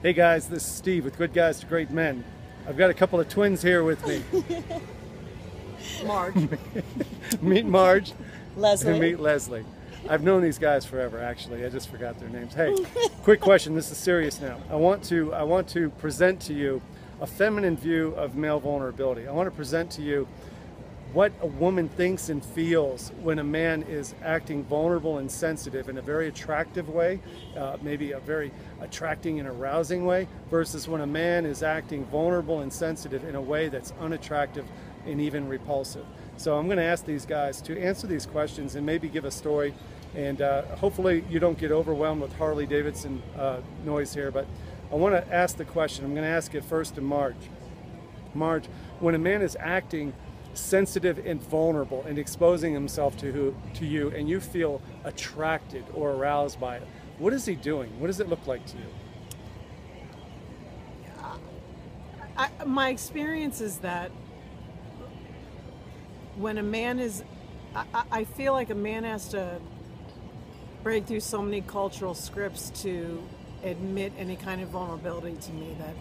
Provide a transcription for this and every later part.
Hey guys, this is Steve with Good Guys to Great Men. I've got a couple of twins here with me. Marge. Meet Marge. Leslie. And meet Leslie. I've known these guys forever, actually. I just forgot their names. Hey, quick question. This is serious now. I want to present to you a feminine view of male vulnerability. I want to present to you what a woman thinks and feels when a man is acting vulnerable and sensitive in a very attractive way, maybe a very attracting and arousing way, versus when a man is acting vulnerable and sensitive in a way that's unattractive and even repulsive. So I'm going to ask these guys to answer these questions and maybe give a story, and hopefully you don't get overwhelmed with Harley Davidson noise here, but I want to ask the question. I'm going to ask it first to Marge. Marge, when a man is acting sensitive and vulnerable and exposing himself to you, and you feel attracted or aroused by it, what is he doing? What does it look like to you? My experience is that when a man is, I feel like a man has to break through so many cultural scripts to admit any kind of vulnerability to me that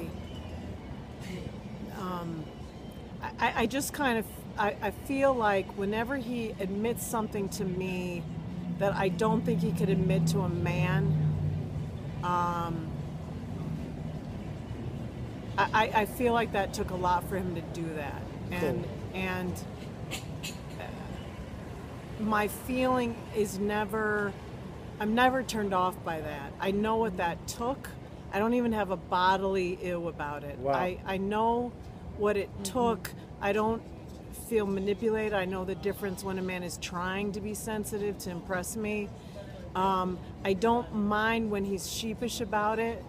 I just kind of, I feel like whenever he admits something to me that I don't think he could admit to a man, I feel like that took a lot for him to do that. And, Cool. and my feeling is I'm never turned off by that. I know what that took. I don't even have a bodily ill about it. Wow. I know what it took. I don't feel manipulated. I know the difference when a man is trying to be sensitive to impress me. I don't mind when he's sheepish about it.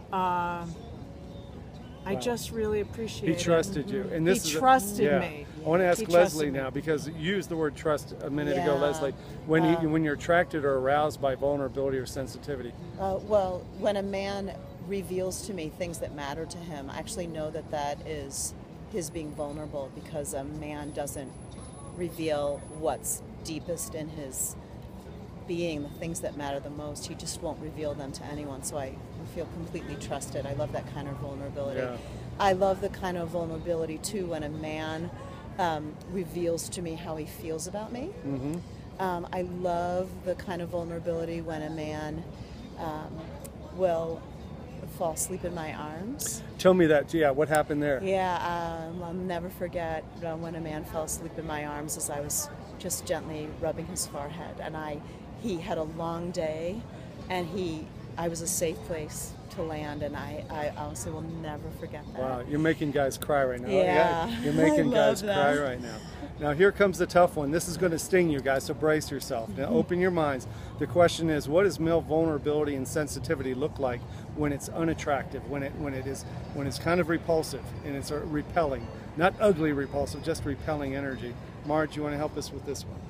I just really appreciate it. He trusted you, and this he is trusted me. I want to ask He Leslie trusted me. now, because you used the word trust a minute ago, Yeah. Leslie. When you're attracted or aroused by vulnerability or sensitivity, Well, when a man reveals to me things that matter to him, I actually know that that is his being vulnerable, because a man doesn't reveal what's deepest in his being, the things that matter the most. He just won't reveal them to anyone, so I feel completely trusted. I love that kind of vulnerability. Yeah. I love the kind of vulnerability too when a man reveals to me how he feels about me. I love the kind of vulnerability when a man will fall asleep in my arms. tell me that. Yeah, what happened there? Yeah, I'll never forget when a man fell asleep in my arms as I was just gently rubbing his forehead, and he had a long day, and I was a safe place to land, and I honestly will never forget that. Wow, you're making guys cry right now. Yeah, You're making I guys love cry that. right now. Now here comes the tough one. This is going to sting you guys, so brace yourself. Now open your minds. The question is, what does male vulnerability and sensitivity look like when it's unattractive, when it's kind of repulsive and it's repelling, not ugly repulsive, just repelling energy? Marge, you want to help us with this one?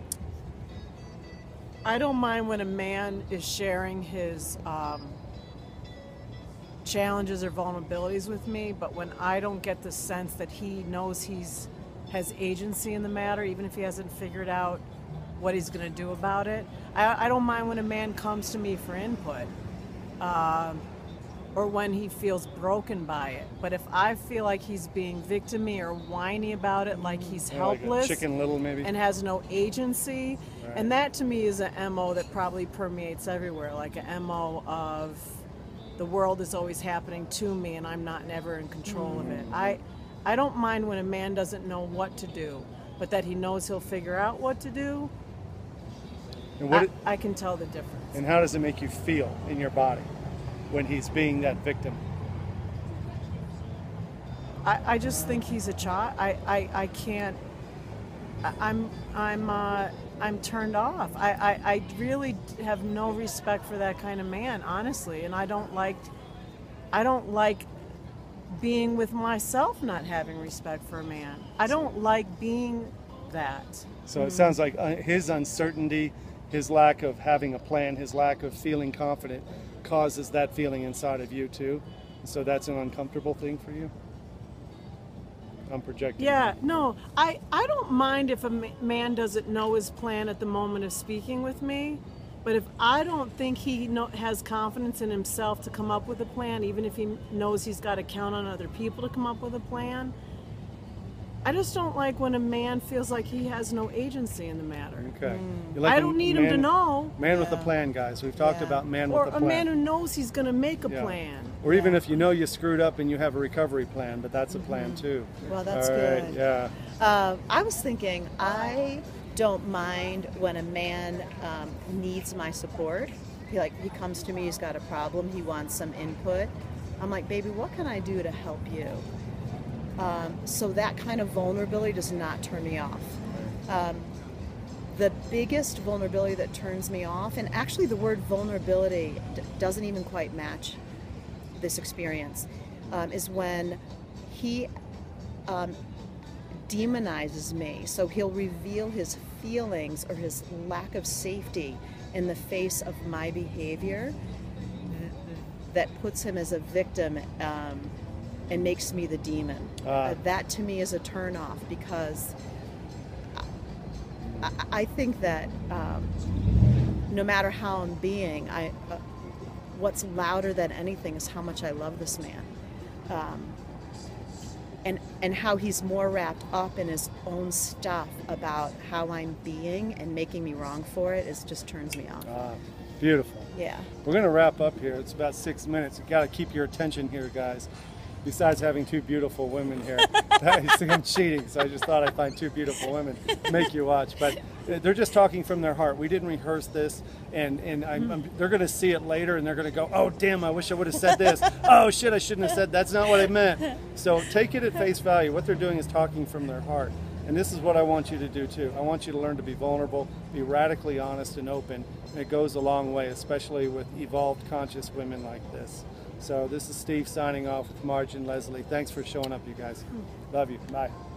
I don't mind when a man is sharing his challenges or vulnerabilities with me, but when I don't get the sense that he knows has agency in the matter, even if he hasn't figured out what he's going to do about it. I don't mind when a man comes to me for input, or when he feels broken by it. But if I feel like he's being victim-y or whiny about it, like he's helpless, Like a Chicken Little, maybe? and has no agency, Right. and that to me is a MO that probably permeates everywhere, like a MO of the world is always happening to me and I'm not never in control of it. I don't mind when a man doesn't know what to do, but that he knows he'll figure out what to do. And I can tell the difference. and how does it make you feel in your body when he's being that victim? I just think he's a child. I can't. I'm turned off. I really have no respect for that kind of man, honestly, and I don't like being with myself not having respect for a man. I don't like being that. So it sounds like his uncertainty, his lack of having a plan, his lack of feeling confident causes that feeling inside of you too. So that's an uncomfortable thing for you? I'm projecting. Yeah, no, I don't mind if a man doesn't know his plan at the moment of speaking with me. But if I don't think he has confidence in himself to come up with a plan, even if he knows he's got to count on other people to come up with a plan, I just don't like when a man feels like he has no agency in the matter. Okay. You like I a don't need him to know. Man with a Yeah. plan, guys. We've talked Yeah. about man Or with a a plan. man who knows he's going to make a Yeah. plan. Or even if you know you screwed up and you have a recovery plan, but that's a plan too. Well, that's All right, good. Yeah. I was thinking, I don't mind when a man needs my support. He comes to me, he's got a problem, he wants some input. I'm like, baby, what can I do to help you? So that kind of vulnerability does not turn me off. The biggest vulnerability that turns me off, and actually the word vulnerability doesn't even quite match this experience, is when he demonizes me. So he'll reveal his feelings or his lack of safety in the face of my behavior that puts him as a victim and makes me the demon. That to me is a turnoff, because I think that no matter how I'm being, what's louder than anything is how much I love this man. And how he's more wrapped up in his own stuff about how I'm being and making me wrong for it just turns me off. Beautiful. Yeah. We're going to wrap up here. It's about 6 minutes. You got to keep your attention here, guys. Besides having two beautiful women here, I'm cheating. So I just thought I'd find two beautiful women to make you watch. But they're just talking from their heart. We didn't rehearse this, and they're going to see it later, and they're going to go, "Oh, damn! I wish I would have said this. Oh shit! I shouldn't have said. That's not what I meant." So take it at face value. What they're doing is talking from their heart. And this is what I want you to do too. I want you to learn to be vulnerable, be radically honest and open, and it goes a long way, especially with evolved, conscious women like this. So this is Steve signing off with Marge and Leslie. Thanks for showing up, you guys. Love you. Bye.